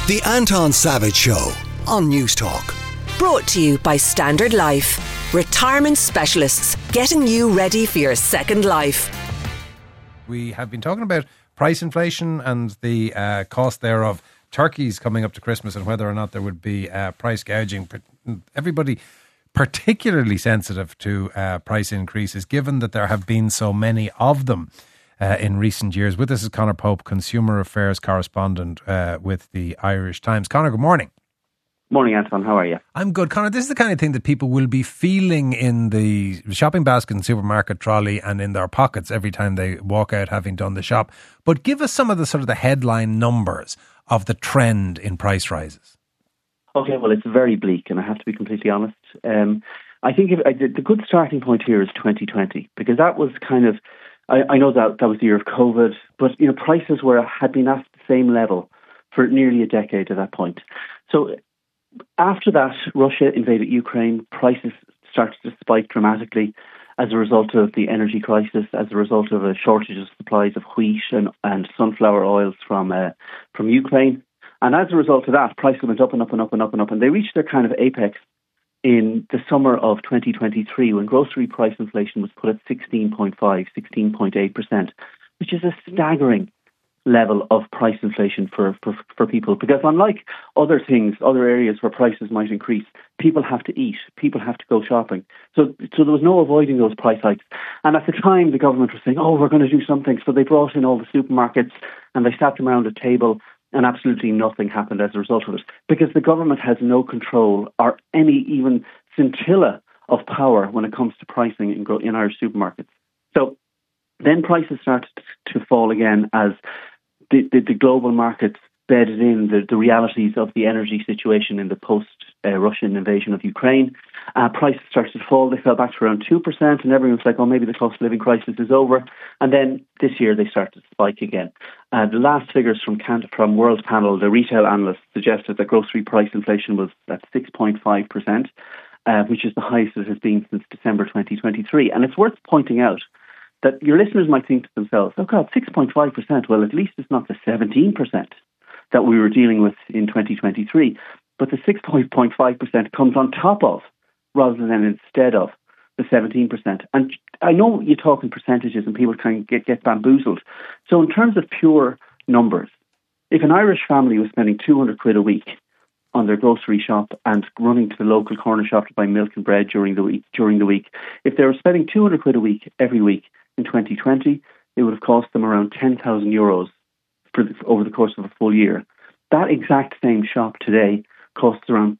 The Anton Savage Show on News Talk. Brought to you by Standard Life. Retirement specialists getting you ready for your second life. We have been talking about price inflation and the cost thereof, turkeys coming up to Christmas, and whether or not there would be price gouging. Everybody particularly sensitive to price increases, given that there have been so many of them in recent years. With us is Conor Pope, Consumer Affairs Correspondent with the Irish Times. Conor, good morning. Morning, Anton. How are you? I'm good. Conor, this is the kind of thing that people will be feeling in the shopping basket and supermarket trolley and in their pockets every time they walk out having done the shop. But give us some of the sort of the headline numbers of the trend in price rises. Okay, well, it's very bleak, and I have to be completely honest. I think the good starting point here is 2020, because that was kind of, I know that was the year of COVID, but prices had been at the same level for nearly a decade at that point. So after that, Russia invaded Ukraine, prices started to spike dramatically as a result of the energy crisis, as a result of a shortage of supplies of wheat and sunflower oils from Ukraine. And as a result of that, prices went up and up and up and up and up. And they reached their kind of apex in the summer of 2023, when grocery price inflation was put at 16.8%, which is a staggering level of price inflation for people. Because unlike other things, other areas where prices might increase, people have to eat, people have to go shopping. So there was no avoiding those price hikes. And at the time, the government was saying, we're going to do something. So they brought in all the supermarkets and they sat them around a table, and absolutely nothing happened as a result of it, because the government has no control or any even scintilla of power when it comes to pricing in Irish supermarkets. So then prices started to fall again as the global markets bedded in the realities of the energy situation in the post-Russian invasion of Ukraine. Prices started to fall. They fell back to around 2%, and everyone was like, maybe the cost of living crisis is over. And then this year they started to spike again. The last figures from World Panel, the retail analysts, suggested that grocery price inflation was at 6.5%, which is the highest it has been since December 2023. And it's worth pointing out that your listeners might think to themselves, 6.5%, well, at least it's not the 17% that we were dealing with in 2023. But the 6.5% comes on top of, rather than instead of, the 17%. And I know you talk in percentages and people can get bamboozled. So in terms of pure numbers, if an Irish family was spending 200 quid a week on their grocery shop and running to the local corner shop to buy milk and bread during the week, if they were spending 200 quid a week every week in 2020, it would have cost them around 10,000 euros over the course of a full year. That exact same shop today costs around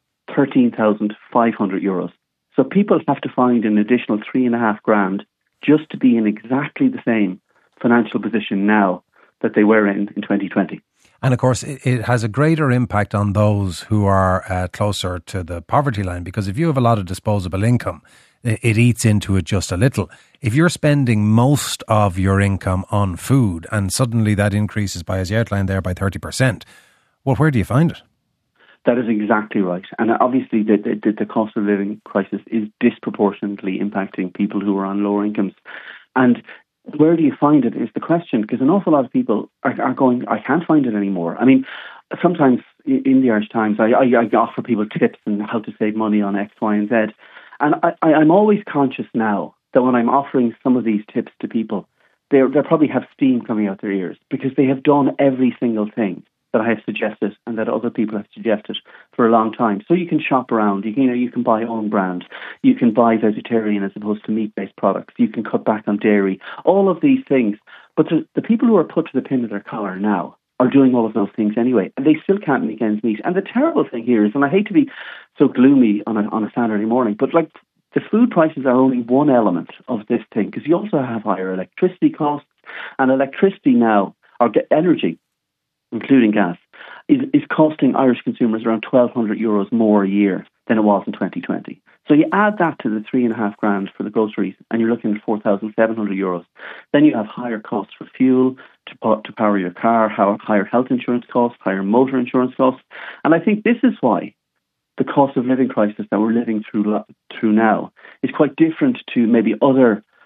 13,500 euros. So people have to find an additional 3.5 grand just to be in exactly the same financial position now that they were in 2020. And of course, it has a greater impact on those who are closer to the poverty line, because if you have a lot of disposable income, it eats into it just a little. If you're spending most of your income on food and suddenly that increases by, as you outlined there, by 30%, well, where do you find it? That is exactly right. And obviously the cost of living crisis is disproportionately impacting people who are on lower incomes. And where do you find it is the question, because an awful lot of people are going, I can't find it anymore. I mean, sometimes in the Irish Times, I offer people tips on how to save money on X, Y, and Z. And I'm always conscious now that when I'm offering some of these tips to people, they probably have steam coming out their ears, because they have done every single thing that I have suggested and that other people have suggested for a long time. So you can shop around, you can buy own brand, you can buy vegetarian as opposed to meat-based products, you can cut back on dairy, all of these things. But the people who are put to the pin of their collar now are doing all of those things anyway, and they still can't make ends meet. And the terrible thing here is, and I hate to be so gloomy on a Saturday morning, but like, the food prices are only one element of this thing, because you also have higher electricity costs, and electricity now, or energy, including gas, is costing Irish consumers around 1,200 euros more a year than it was in 2020. So you add that to the 3.5 grand for the groceries, and you're looking at 4,700 euros. Then you have higher costs for fuel to power your car, higher health insurance costs, higher motor insurance costs. And I think this is why the cost of living crisis that we're living through now is quite different to maybe other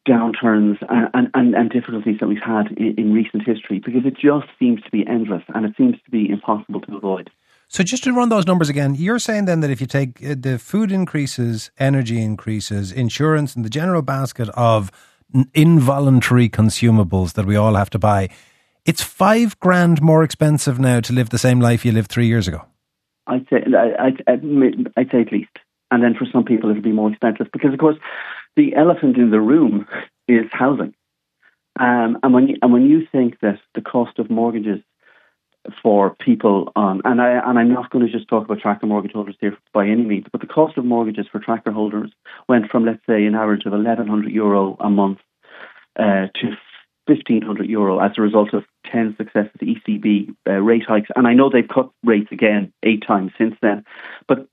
downturns and difficulties that we've had in recent history, because it just seems to be endless and it seems to be impossible to avoid. So just to run those numbers again, you're saying then that if you take the food increases, energy increases, insurance and the general basket of involuntary consumables that we all have to buy, it's $5,000 more expensive now to live the same life you lived 3 years ago? I'd say at least. And then for some people it'll be more expensive because, of course, the elephant in the room is housing. And when you think that the cost of mortgages for people and I'm not going to just talk about tracker mortgage holders here by any means, but the cost of mortgages for tracker holders went from, let's say, an average of €1,100 a month to €1,500 as a result of 10 successive ECB rate hikes. And I know they've cut rates again 8 times since then. But,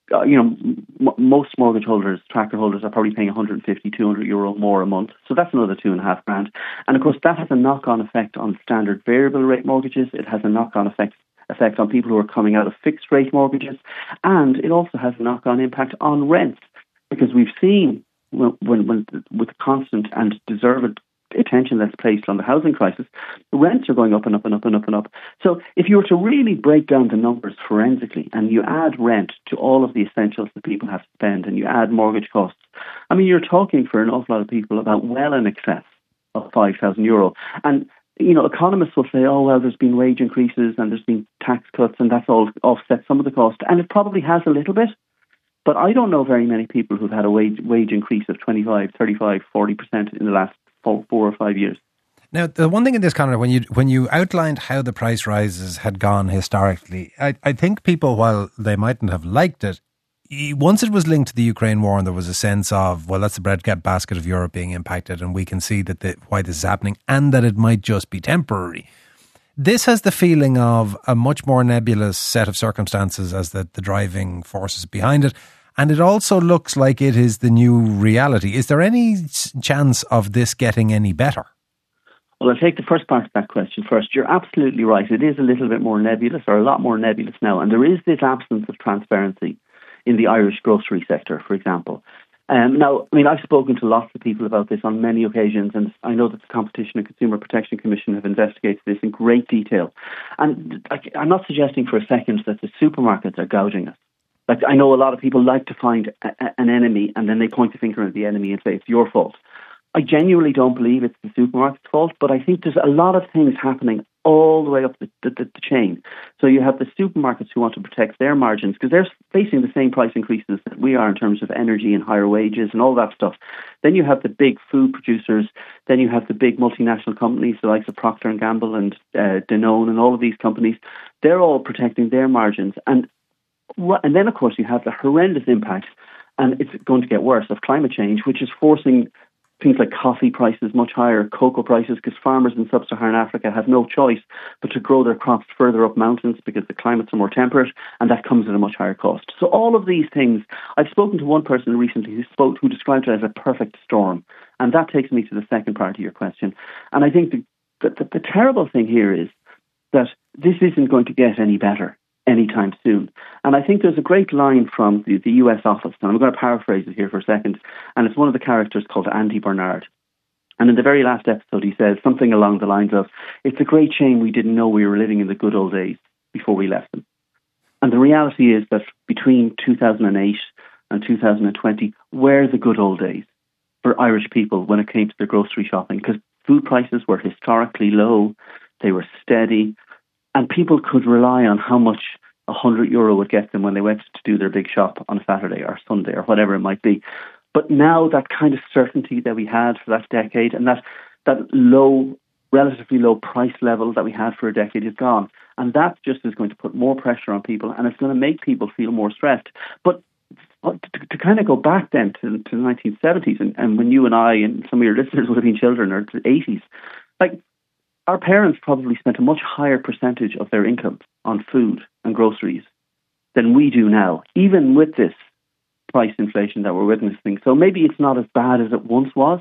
most mortgage holders, tracker holders, are probably paying €150, €200 more a month. So that's another $2,500. And of course, that has a knock-on effect on standard variable rate mortgages. It has a knock-on effect on people who are coming out of fixed rate mortgages. And it also has a knock-on impact on rents, because we've seen when with constant and deserved attention that's placed on the housing crisis, the rents are going up and up and up and up and up. So if you were to really break down the numbers forensically and you add rent to all of the essentials that people have to spend and you add mortgage costs, I mean, you're talking for an awful lot of people about well in excess of €5,000. And, economists will say, oh, well, there's been wage increases and there's been tax cuts and that's all offset some of the cost. And it probably has a little bit. But I don't know very many people who've had a wage increase of 25, 35, 40% in the last 4 or 5 years. Now, the one thing in this, Conor, when you outlined how the price rises had gone historically, I think people, while they mightn't have liked it, once it was linked to the Ukraine war and there was a sense of, well, that's the breadbasket of Europe being impacted and we can see that why this is happening and that it might just be temporary. This has the feeling of a much more nebulous set of circumstances as the driving forces behind it. And it also looks like it is the new reality. Is there any chance of this getting any better? Well, I'll take the first part of that question first. You're absolutely right. It is a little bit more nebulous, or a lot more nebulous now. And there is this absence of transparency in the Irish grocery sector, for example. Now, I mean, I've spoken to lots of people about this on many occasions, and I know that the Competition and Consumer Protection Commission have investigated this in great detail. And I'm not suggesting for a second that the supermarkets are gouging us. Like, I know a lot of people like to find an enemy and then they point the finger at the enemy and say it's your fault. I genuinely don't believe it's the supermarket's fault, but I think there's a lot of things happening all the way up the chain. So you have the supermarkets who want to protect their margins because they're facing the same price increases that we are in terms of energy and higher wages and all that stuff. Then you have the big food producers. Then you have the big multinational companies, the likes of Procter & Gamble and Danone and all of these companies. They're all protecting their margins. And then, of course, you have the horrendous impact, and it's going to get worse, of climate change, which is forcing things like coffee prices much higher, cocoa prices, because farmers in sub-Saharan Africa have no choice but to grow their crops further up mountains because the climates are more temperate, and that comes at a much higher cost. So all of these things, I've spoken to one person recently who described it as a perfect storm, and that takes me to the second part of your question. And I think the terrible thing here is that this isn't going to get any better anytime soon. And I think there's a great line from the US office, and I'm going to paraphrase it here for a second, and it's one of the characters called Andy Bernard. And in the very last episode, he says something along the lines of, it's a great shame we didn't know we were living in the good old days before we left them. And the reality is that between 2008 and 2020 were the good old days for Irish people when it came to their grocery shopping, because food prices were historically low, they were steady, and people could rely on how much €100 would get them when they went to do their big shop on a Saturday or Sunday or whatever it might be. But now that kind of certainty that we had for that decade and that low, relatively low price level that we had for a decade is gone. And that just is going to put more pressure on people, and it's going to make people feel more stressed. But to kind of go back then to the 1970s and when you and I and some of your listeners would have been children, or the 80s, like, our parents probably spent a much higher percentage of their income on food and groceries than we do now, even with this price inflation that we're witnessing. So maybe it's not as bad as it once was,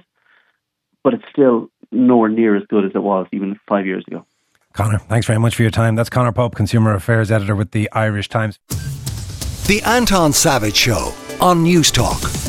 but it's still nowhere near as good as it was even 5 years ago. Conor, thanks very much for your time. That's Conor Pope, Consumer Affairs Editor with the Irish Times. The Anton Savage Show on News Talk.